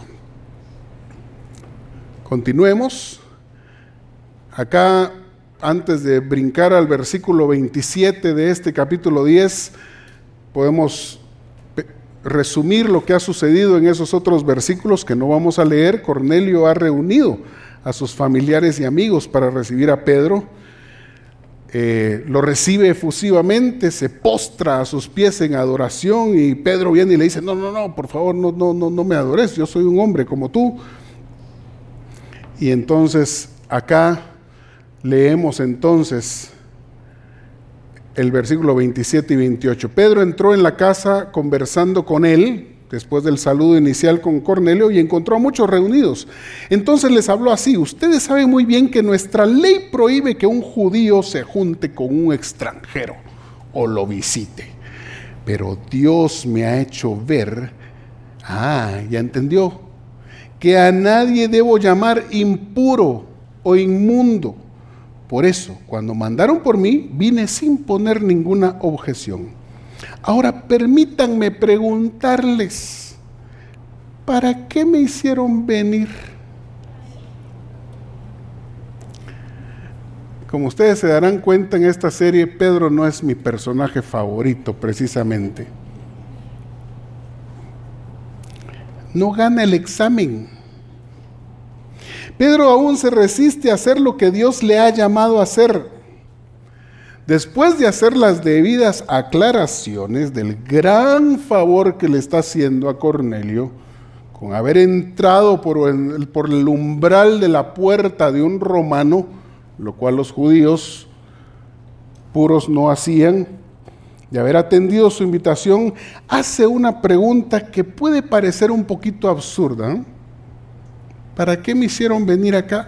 Continuemos. Acá, antes de brincar al versículo veintisiete de este capítulo diez, podemos resumir lo que ha sucedido en esos otros versículos que no vamos a leer. Cornelio ha reunido a sus familiares y amigos para recibir a Pedro. Eh, lo recibe efusivamente, se postra a sus pies en adoración, y Pedro viene y le dice: no, no, no, por favor, no, no, no, no me adores, yo soy un hombre como tú. Y entonces acá leemos entonces el versículo veintisiete y veintiocho. Pedro entró en la casa conversando con él, después del saludo inicial con Cornelio, y encontró a muchos reunidos. Entonces les habló así: ustedes saben muy bien que nuestra ley prohíbe que un judío se junte con un extranjero o lo visite. Pero Dios me ha hecho ver, ah, ya entendió, que a nadie debo llamar impuro o inmundo. Por eso, cuando mandaron por mí, vine sin poner ninguna objeción. Ahora permítanme preguntarles: ¿para qué me hicieron venir? Como ustedes se darán cuenta en esta serie, Pedro no es mi personaje favorito precisamente. No gana el examen. Pedro aún se resiste a hacer lo que Dios le ha llamado a hacer. Después de hacer las debidas aclaraciones del gran favor que le está haciendo a Cornelio, con haber entrado por el, por el umbral de la puerta de un romano, lo cual los judíos puros no hacían, de haber atendido su invitación, hace una pregunta que puede parecer un poquito absurda, ¿eh? ¿Para qué me hicieron venir acá?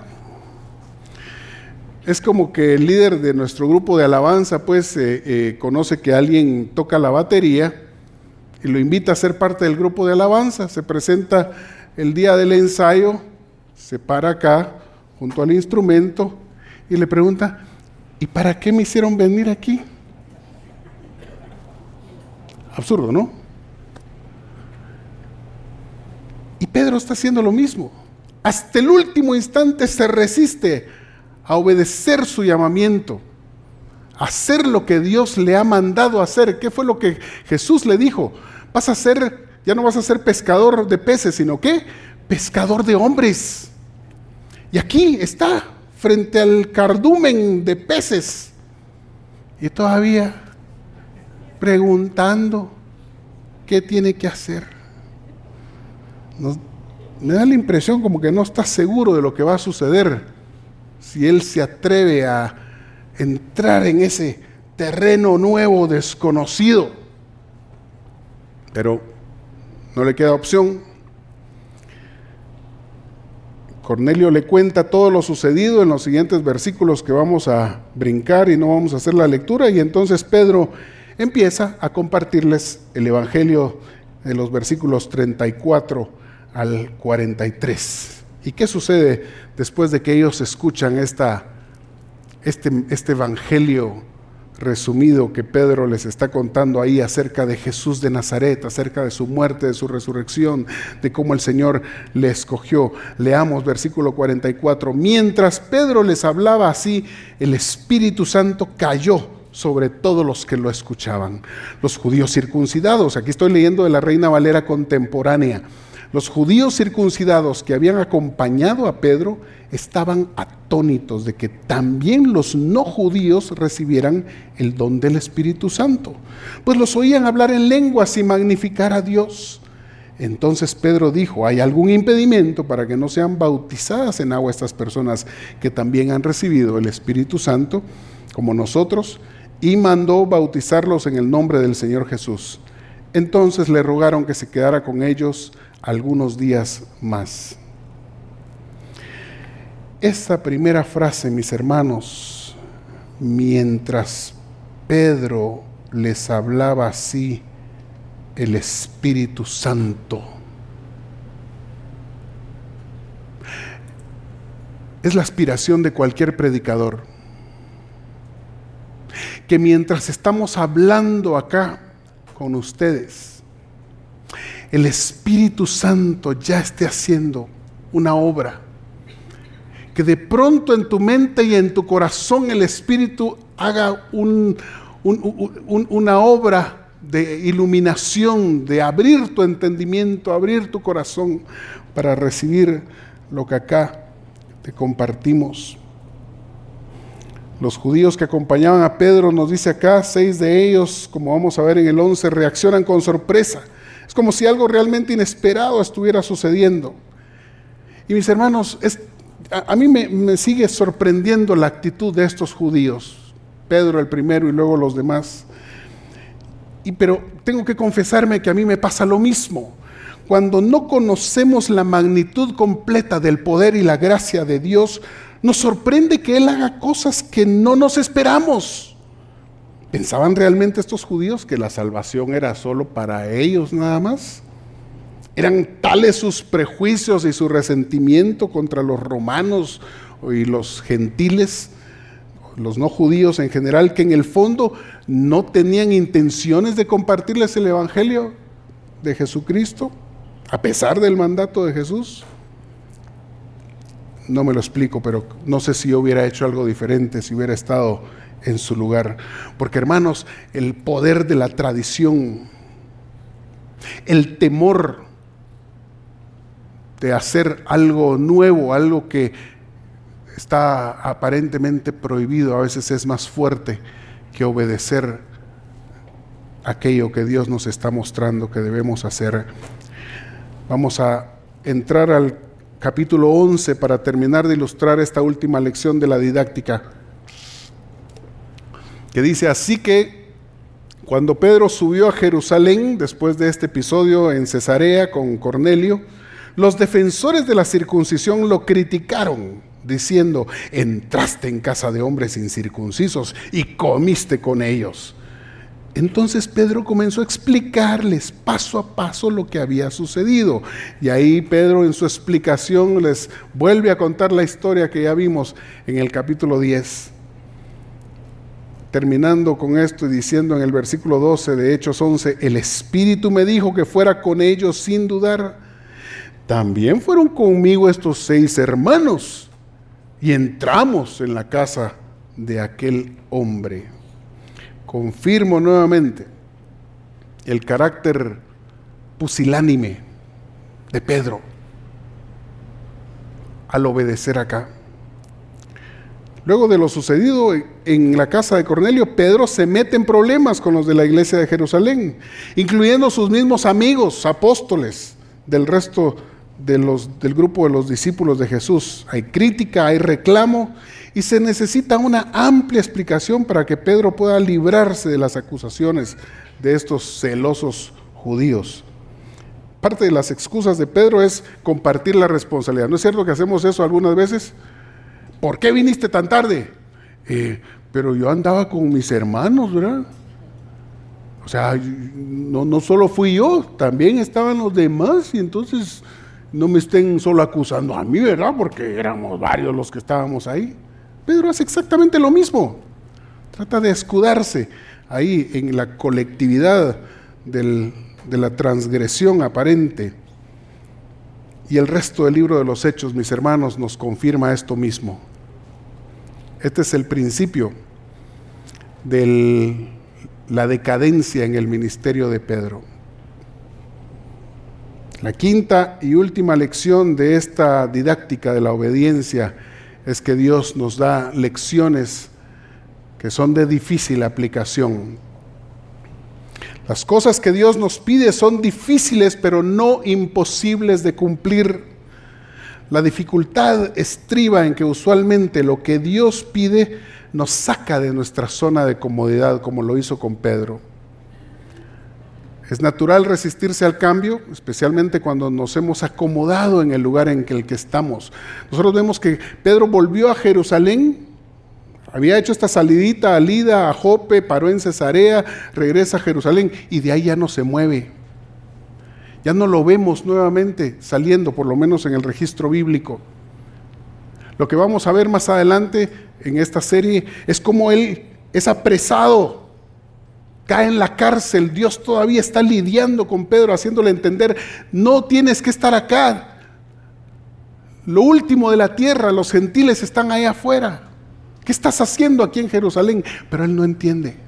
Es como que el líder de nuestro grupo de alabanza pues eh, eh, conoce que alguien toca la batería y lo invita a ser parte del grupo de alabanza. Se presenta el día del ensayo, se para acá junto al instrumento y le pregunta: ¿y para qué me hicieron venir aquí? Absurdo, ¿no? Y Pedro está haciendo lo mismo. Hasta el último instante se resiste a obedecer su llamamiento, a hacer lo que Dios le ha mandado hacer. ¿Qué fue lo que Jesús le dijo? Vas a ser, ya no vas a ser pescador de peces, sino ¿qué? Pescador de hombres. Y aquí está, frente al cardumen de peces, y todavía preguntando qué tiene que hacer. Nos, me da la impresión como que no está seguro de lo que va a suceder si él se atreve a entrar en ese terreno nuevo, desconocido. Pero no le queda opción. Cornelio le cuenta todo lo sucedido en los siguientes versículos que vamos a brincar y no vamos a hacer la lectura, y entonces Pedro empieza a compartirles el evangelio de los versículos treinta y cuatro al cuarenta y tres. ¿Y qué sucede después de que ellos escuchan esta, este, este evangelio resumido que Pedro les está contando ahí acerca de Jesús de Nazaret, acerca de su muerte, de su resurrección, de cómo el Señor le escogió. Leamos versículo cuarenta y cuatro. Mientras Pedro les hablaba así, el Espíritu Santo cayó sobre todos los que lo escuchaban. Los judíos circuncidados, aquí estoy leyendo de la Reina Valera contemporánea, los judíos circuncidados que habían acompañado a Pedro estaban atónitos de que también los no judíos recibieran el don del Espíritu Santo, pues los oían hablar en lenguas y magnificar a Dios. Entonces Pedro dijo: ¿hay algún impedimento para que no sean bautizadas en agua estas personas que también han recibido el Espíritu Santo como nosotros? Y mandó bautizarlos en el nombre del Señor Jesús. Entonces le rogaron que se quedara con ellos algunos días más. Esta primera frase, mis hermanos, mientras Pedro les hablaba así, el Espíritu Santo, es la aspiración de cualquier predicador, que mientras estamos hablando acá con ustedes, el Espíritu Santo ya esté haciendo una obra, que de pronto en tu mente y en tu corazón el Espíritu haga un, un, un, una obra de iluminación, de abrir tu entendimiento, abrir tu corazón para recibir lo que acá te compartimos. Los judíos que acompañaban a Pedro, nos dice acá, seis de ellos, como vamos a ver en el once, reaccionan con sorpresa. Es como si algo realmente inesperado estuviera sucediendo. Y mis hermanos, es, a, a mí me, me sigue sorprendiendo la actitud de estos judíos. Pedro el primero y luego los demás. Y, pero tengo que confesarme que a mí me pasa lo mismo. Cuando no conocemos la magnitud completa del poder y la gracia de Dios, nos sorprende que Él haga cosas que no nos esperamos. ¿Pensaban realmente estos judíos que la salvación era solo para ellos nada más? ¿Eran tales sus prejuicios y su resentimiento contra los romanos y los gentiles, los no judíos en general, que en el fondo no tenían intenciones de compartirles el evangelio de Jesucristo, a pesar del mandato de Jesús? No me lo explico, pero no sé si yo hubiera hecho algo diferente, si hubiera estado en su lugar. Porque, hermanos, el poder de la tradición, el temor de hacer algo nuevo, algo que está aparentemente prohibido, a veces es más fuerte que obedecer aquello que Dios nos está mostrando que debemos hacer. Vamos a entrar al capítulo once para terminar de ilustrar esta última lección de la didáctica, que dice: así que cuando Pedro subió a Jerusalén después de este episodio en Cesarea con Cornelio, los defensores de la circuncisión lo criticaron, diciendo: entraste en casa de hombres incircuncisos y comiste con ellos. Entonces Pedro comenzó a explicarles paso a paso lo que había sucedido. Y ahí Pedro en su explicación les vuelve a contar la historia que ya vimos en el capítulo diez. Terminando con esto y diciendo en el versículo doce de Hechos once: el Espíritu me dijo que fuera con ellos sin dudar. También fueron conmigo estos seis hermanos y entramos en la casa de aquel hombre. Confirmo nuevamente el carácter pusilánime de Pedro al obedecer acá. Luego de lo sucedido en la casa de Cornelio, Pedro se mete en problemas con los de la iglesia de Jerusalén, incluyendo sus mismos amigos, apóstoles, del resto de los, del grupo de los discípulos de Jesús. Hay crítica, hay reclamo, y se necesita una amplia explicación para que Pedro pueda librarse de las acusaciones de estos celosos judíos. Parte de las excusas de Pedro es compartir la responsabilidad. ¿No es cierto que hacemos eso algunas veces? ¿Por qué viniste tan tarde? Eh, pero yo andaba con mis hermanos, ¿verdad? O sea, no, no solo fui yo, también estaban los demás, y entonces no me estén solo acusando a mí, ¿verdad? Porque éramos varios los que estábamos ahí. Pedro hace exactamente lo mismo. Trata de escudarse ahí en la colectividad del, de la transgresión aparente. Y el resto del libro de los Hechos, mis hermanos, nos confirma esto mismo. Este es el principio de la decadencia en el ministerio de Pedro. La quinta y última lección de esta didáctica de la obediencia es que Dios nos da lecciones que son de difícil aplicación. Las cosas que Dios nos pide son difíciles, pero no imposibles de cumplir. La dificultad estriba en que usualmente lo que Dios pide nos saca de nuestra zona de comodidad, como lo hizo con Pedro. Es natural resistirse al cambio, especialmente cuando nos hemos acomodado en el lugar en el que estamos. Nosotros vemos que Pedro volvió a Jerusalén, había hecho esta salidita a Lida, a Jope, paró en Cesarea, regresa a Jerusalén y de ahí ya no se mueve. Ya no lo vemos nuevamente saliendo, por lo menos en el registro bíblico. Lo que vamos a ver más adelante en esta serie es cómo él es apresado, cae en la cárcel. Dios todavía está lidiando con Pedro, haciéndole entender, no tienes que estar acá. Lo último de la tierra, los gentiles están ahí afuera. ¿Qué estás haciendo aquí en Jerusalén? Pero él no entiende.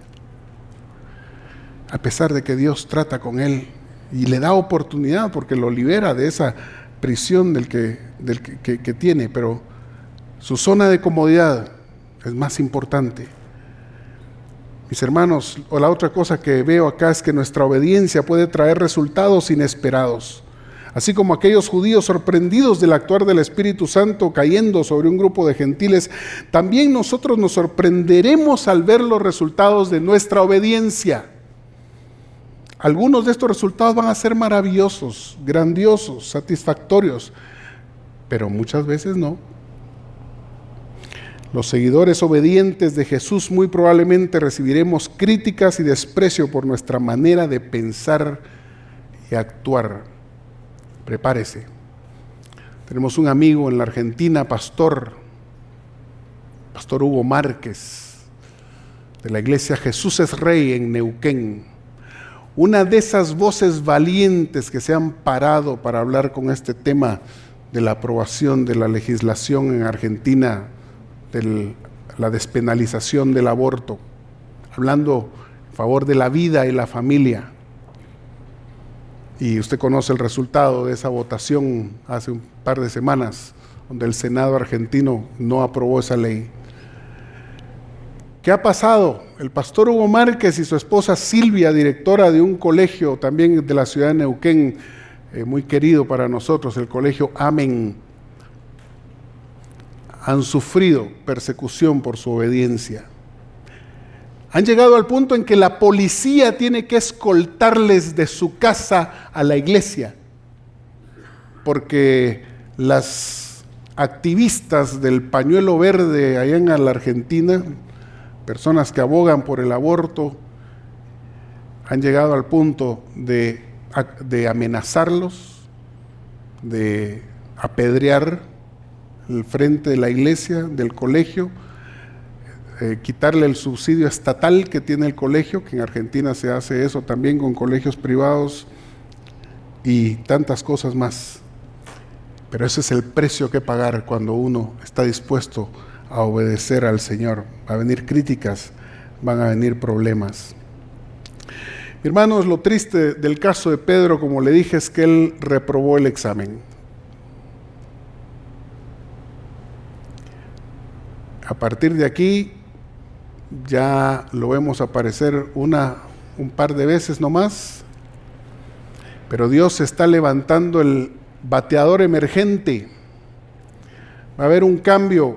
A pesar de que Dios trata con él y le da oportunidad porque lo libera de esa prisión del que, del que, que, que tiene, pero su zona de comodidad es más importante. Mis hermanos, o la otra cosa que veo acá es que nuestra obediencia puede traer resultados inesperados. Así como aquellos judíos sorprendidos del actuar del Espíritu Santo cayendo sobre un grupo de gentiles, también nosotros nos sorprenderemos al ver los resultados de nuestra obediencia. Algunos de estos resultados van a ser maravillosos, grandiosos, satisfactorios, pero muchas veces no. Los seguidores obedientes de Jesús muy probablemente recibiremos críticas y desprecio por nuestra manera de pensar y actuar. Prepárese. Tenemos un amigo en la Argentina, pastor, pastor Hugo Márquez, de la iglesia Jesús es Rey en Neuquén. Una de esas voces valientes que se han parado para hablar con este tema de la aprobación de la legislación en Argentina, de la despenalización del aborto, hablando en favor de la vida y la familia. Y usted conoce el resultado de esa votación hace un par de semanas, donde el Senado argentino no aprobó esa ley. ¿Qué ha pasado? El pastor Hugo Márquez y su esposa Silvia, directora de un colegio también de la ciudad de Neuquén, eh, muy querido para nosotros, el colegio Amén, han sufrido persecución por su obediencia. Han llegado al punto en que la policía tiene que escoltarles de su casa a la iglesia, porque las activistas del pañuelo verde allá en la Argentina, personas que abogan por el aborto, han llegado al punto de, de amenazarlos, de apedrear el frente de la iglesia, del colegio, Eh, quitarle el subsidio estatal que tiene el colegio, que en Argentina se hace eso también con colegios privados y tantas cosas más. Pero ese es el precio que pagar cuando uno está dispuesto a obedecer al Señor. Va a venir críticas, van a venir problemas. Hermanos, lo triste del caso de Pedro, como le dije, es que él reprobó el examen. A partir de aquí, ya lo vemos aparecer una, un par de veces nomás, pero Dios está levantando el bateador emergente. Va a haber un cambio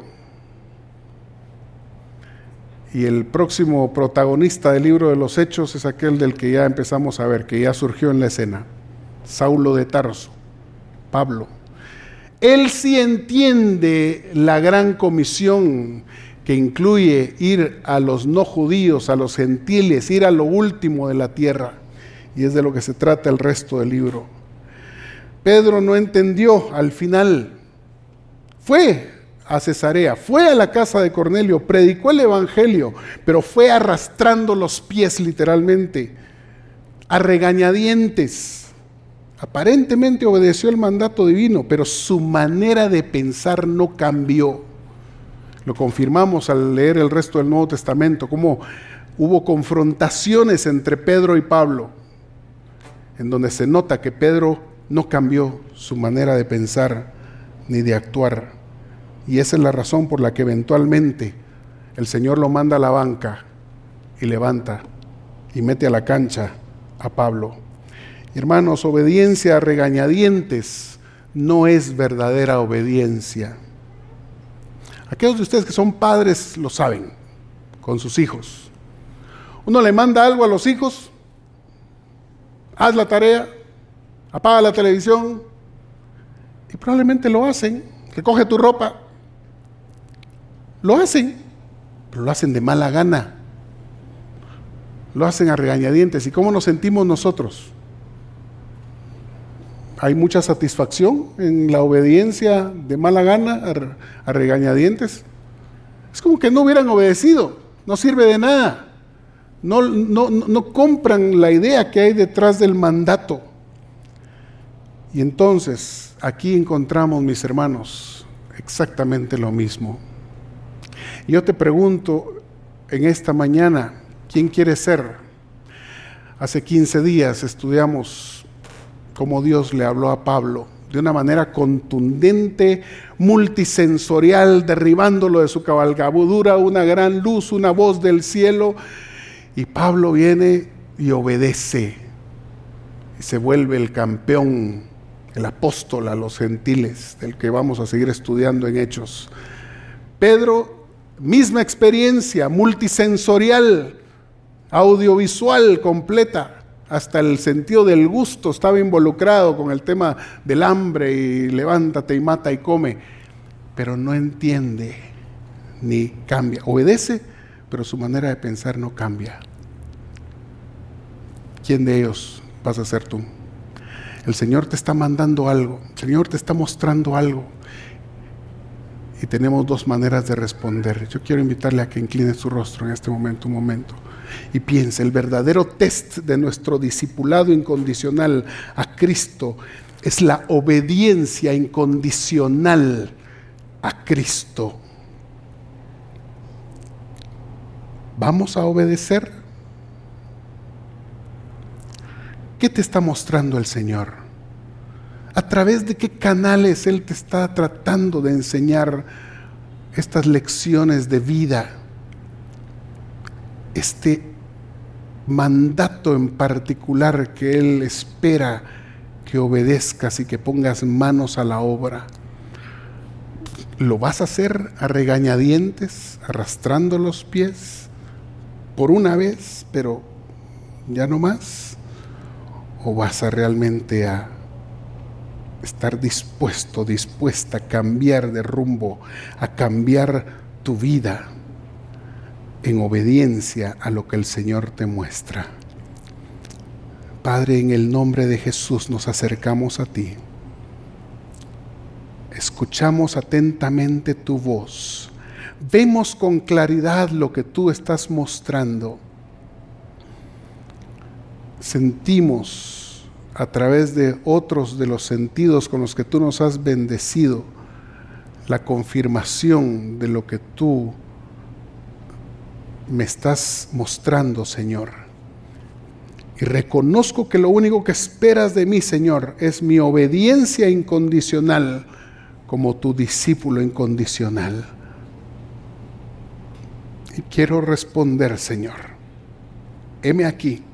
y el próximo protagonista del libro de los Hechos es aquel del que ya empezamos a ver, que ya surgió en la escena, Saulo de Tarso, Pablo. Él sí entiende la gran comisión que incluye ir a los no judíos, a los gentiles, ir a lo último de la tierra, y es de lo que se trata el resto del libro. Pedro no entendió al final, fue a Cesarea, fue a la casa de Cornelio, predicó el evangelio, pero fue arrastrando los pies literalmente, a regañadientes. Aparentemente obedeció el mandato divino, pero su manera de pensar no cambió. Lo confirmamos al leer el resto del Nuevo Testamento, cómo hubo confrontaciones entre Pedro y Pablo, en donde se nota que Pedro no cambió su manera de pensar ni de actuar. Y esa es la razón por la que eventualmente el Señor lo manda a la banca y levanta y mete a la cancha a Pablo. Hermanos, obediencia a regañadientes no es verdadera obediencia. Aquellos de ustedes que son padres lo saben, con sus hijos. Uno le manda algo a los hijos, haz la tarea, apaga la televisión, y probablemente lo hacen. Recoge tu ropa, lo hacen, pero lo hacen de mala gana, lo hacen a regañadientes. ¿Y cómo nos sentimos nosotros? Hay mucha satisfacción en la obediencia de mala gana a, a regañadientes. Es como que no hubieran obedecido, no sirve de nada. No, no, no compran la idea que hay detrás del mandato. Y entonces, aquí encontramos, mis hermanos, exactamente lo mismo. Y yo te pregunto en esta mañana, ¿quién quieres ser? Hace quince días estudiamos cómo Dios le habló a Pablo de una manera contundente, multisensorial, derribándolo de su cabalgadura, una gran luz, una voz del cielo, y Pablo viene y obedece, y se vuelve el campeón, el apóstol a los gentiles, del que vamos a seguir estudiando en Hechos. Pedro, misma experiencia, multisensorial, audiovisual completa, hasta el sentido del gusto estaba involucrado con el tema del hambre y levántate y mata y come, pero no entiende ni cambia. Obedece, pero su manera de pensar no cambia. ¿Quién de ellos vas a ser tú? El Señor te está mandando algo, el Señor te está mostrando algo, y tenemos dos maneras de responder. Yo quiero invitarle a que incline su rostro en este momento, un momento, y piense. El verdadero test de nuestro discipulado incondicional a Cristo es la obediencia incondicional a Cristo. ¿Vamos a obedecer? ¿Qué te está mostrando el Señor? ¿A través de qué canales Él te está tratando de enseñar estas lecciones de vida? Este mandato en particular que Él espera que obedezcas y que pongas manos a la obra. ¿Lo vas a hacer a regañadientes, arrastrando los pies por una vez, pero ya no más? ¿O vas a realmente a estar dispuesto, dispuesta a cambiar de rumbo, a cambiar tu vida en obediencia a lo que el Señor te muestra? Padre, en el nombre de Jesús nos acercamos a ti. Escuchamos atentamente tu voz. Vemos con claridad lo que tú estás mostrando. Sentimos a través de otros de los sentidos con los que tú nos has bendecido la confirmación de lo que tú me estás mostrando, Señor. Y reconozco que lo único que esperas de mí, Señor, es mi obediencia incondicional como tu discípulo incondicional. Y quiero responder, Señor, heme aquí.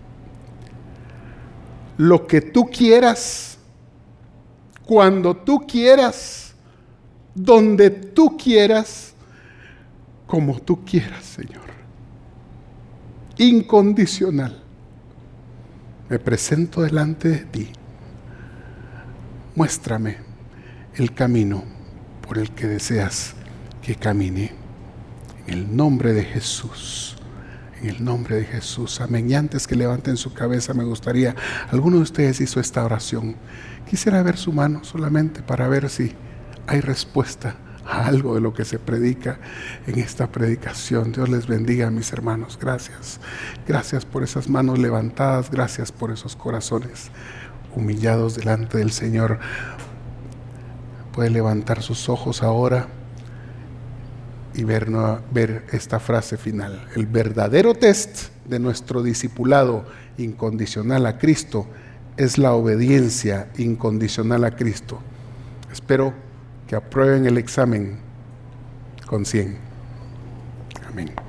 Lo que tú quieras, cuando tú quieras, donde tú quieras, como tú quieras, Señor. Incondicional. Me presento delante de ti. Muéstrame el camino por el que deseas que camine. En el nombre de Jesús. En el nombre de Jesús. Amén. Y antes que levanten su cabeza, me gustaría, alguno de ustedes hizo esta oración. Quisiera ver su mano solamente para ver si hay respuesta algo de lo que se predica en esta predicación. Dios les bendiga, mis hermanos. Gracias. Gracias por esas manos levantadas. Gracias por esos corazones humillados delante del Señor. Puede levantar sus ojos ahora y ver, no, ver esta frase final. El verdadero test de nuestro discipulado incondicional a Cristo es la obediencia incondicional a Cristo. Espero que aprueben el examen con cien. Amén.